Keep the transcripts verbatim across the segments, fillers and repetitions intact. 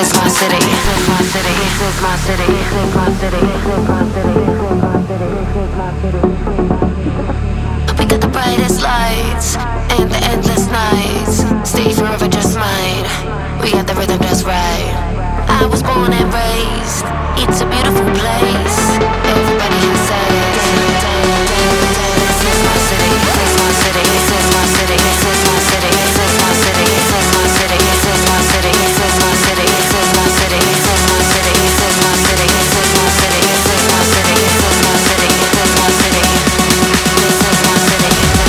is my city. This is my city. This is my city. This is my city. This is my city. This is my city. This is my city. We got the brightest lights and the endless nights. Stay forever just mine. We got the rhythm just right. I was born and raised. It's a beautiful place. Everybody has said it. This is my city. This is my city. This is my city. This is my city. This is my city. This is my city. This is my city. This is my city. This is my city. This is my city. This is my city. This is my city. This is my city. This is my city. This is my city. This is my city.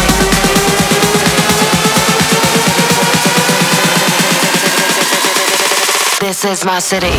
This is my city.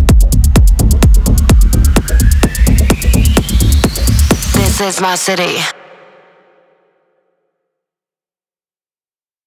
This is my city.